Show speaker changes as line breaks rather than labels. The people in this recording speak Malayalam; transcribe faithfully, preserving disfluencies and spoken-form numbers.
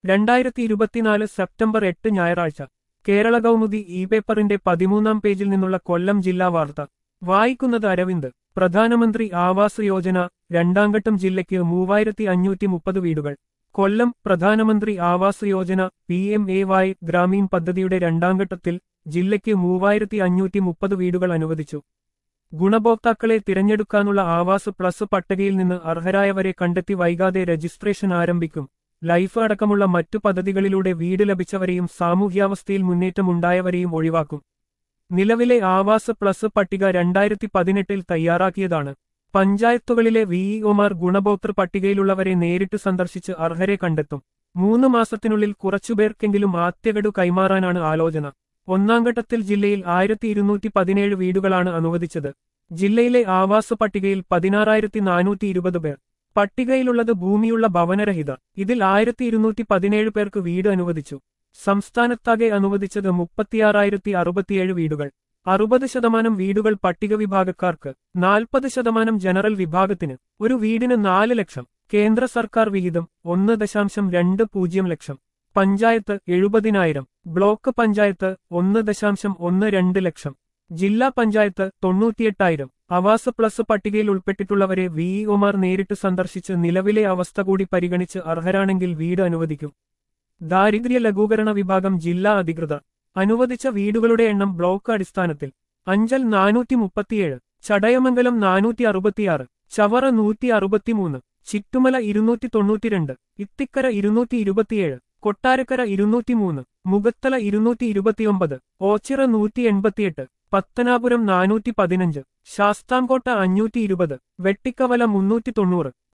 രണ്ടായിരത്തി ഇരുപത്തിനാല് സെപ്റ്റംബർ എട്ട് ഞായറാഴ്ച കേരള കൗമുദി ഇ പേപ്പറിന്റെ പതിമൂന്നാം പേജിൽ നിന്നുള്ള കൊല്ലം ജില്ലാ വാർത്ത വായിക്കുന്നത് അരവിന്ദ്. പ്രധാനമന്ത്രി ആവാസ് യോജന രണ്ടാംഘട്ടം ജില്ലയ്ക്ക് മൂവായിരത്തി അഞ്ഞൂറ്റി മുപ്പത് വീടുകൾ. കൊല്ലം. പ്രധാനമന്ത്രി Awas Yojana P M A Y Gramin പദ്ധതിയുടെ രണ്ടാംഘട്ടത്തിൽ ജില്ലയ്ക്ക് മൂവായിരത്തി അഞ്ഞൂറ്റി മുപ്പത് വീടുകൾ അനുവദിച്ചു. ഗുണഭോക്താക്കളെ തിരഞ്ഞെടുക്കാനുള്ള ആവാസ് പ്ലസ് പട്ടികയിൽ നിന്ന് അർഹരായവരെ കണ്ടെത്തി വൈകാതെ രജിസ്ട്രേഷൻ ആരംഭിക്കും. ലൈഫ് അടക്കമുള്ള മറ്റു പദ്ധതികളിലൂടെ വീട് ലഭിച്ചവരെയും സാമൂഹ്യാവസ്ഥയിൽ മുന്നേറ്റമുണ്ടായവരെയും ഒഴിവാക്കും. നിലവിലെ ആവാസ് പ്ലസ് പട്ടിക രണ്ടായിരത്തി പതിനെട്ടിൽ തയ്യാറാക്കിയതാണ്. പഞ്ചായത്തുകളിലെ വിഇഒമാർ ഗുണഭോക്തൃ പട്ടികയിലുള്ളവരെ നേരിട്ട് സന്ദർശിച്ച് അർഹരെ കണ്ടെത്തും. മൂന്ന് മാസത്തിനുള്ളിൽ കുറച്ചുപേർക്കെങ്കിലും ആദ്യഗഡു കൈമാറാനാണ് ആലോചന. ഒന്നാംഘട്ടത്തിൽ ജില്ലയിൽ ആയിരത്തി ഇരുന്നൂറ്റി പതിനേഴ് വീടുകളാണ് അനുവദിച്ചത്. ജില്ലയിലെ ആവാസ പട്ടികയിൽ പതിനാറായിരത്തി നാനൂറ്റി ഇരുപത് പേർ. പട്ടികയിലുള്ളത് ഭൂമിയുള്ള ഭവനരഹിത. ഇതിൽ ആയിരത്തി ഇരുന്നൂറ്റി പതിനേഴ് പേർക്ക് വീട് അനുവദിച്ചു. സംസ്ഥാനത്താകെ അനുവദിച്ചത് മുപ്പത്തിയാറായിരത്തി അറുപത്തിയേഴ് വീടുകൾ. അറുപത് ശതമാനം വീടുകൾ പട്ടിക വിഭാഗക്കാർക്ക്, നാൽപ്പത് ശതമാനം ജനറൽ വിഭാഗത്തിന്. ഒരു വീടിന് നാല് ലക്ഷം. കേന്ദ്ര സർക്കാർ വിഹിതം ഒന്ന് ദശാംശം രണ്ട് പൂജ്യം ലക്ഷം. പഞ്ചായത്ത് എഴുപതിനായിരം. ബ്ലോക്ക് പഞ്ചായത്ത് ഒന്ന് ദശാംശം ഒന്ന് രണ്ട് ലക്ഷം. ജില്ലാ പഞ്ചായത്ത് തൊണ്ണൂറ്റിയെട്ടായിരം. ആവാസ് പ്ലസ് പട്ടികയിൽ ഉൾപ്പെട്ടിട്ടുള്ളവരെ വിഇഒമാർ നേരിട്ട് സന്ദർശിച്ച് നിലവിലെ അവസ്ഥ കൂടി പരിഗണിച്ച് അർഹരാണെങ്കിൽ വീട് അനുവദിക്കും. ദാരിദ്ര്യ ലഘൂകരണ വിഭാഗം ജില്ലാ അധികൃതർ. അനുവദിച്ച വീടുകളുടെ എണ്ണം ബ്ലോക്ക് അടിസ്ഥാനത്തിൽ: അഞ്ചൽ നാനൂറ്റി മുപ്പത്തിയേഴ്, ചടയമംഗലം നാനൂറ്റി അറുപത്തിയാറ്, ചവറ നൂറ്റി അറുപത്തിമൂന്ന്, ചിറ്റുമല ഇരുന്നൂറ്റി തൊണ്ണൂറ്റിരണ്ട്, ഇത്തിക്കര ഇരുന്നൂറ്റി ഇരുപത്തിയേഴ്, കൊട്ടാരക്കര ഇരുന്നൂറ്റിമൂന്ന്, മുഖത്തല ഇരുന്നൂറ്റി ഇരുപത്തിയൊമ്പത്, ഓച്ചിറ നൂറ്റി എൺപത്തിയെട്ട്, പത്തനാപുരം നാനൂറ്റി പതിനഞ്ച്, ശാസ്താംകോട്ട അഞ്ഞൂറ്റി ഇരുപത്, വെട്ടിക്കവല മുന്നൂറ്റി തൊണ്ണൂറ്,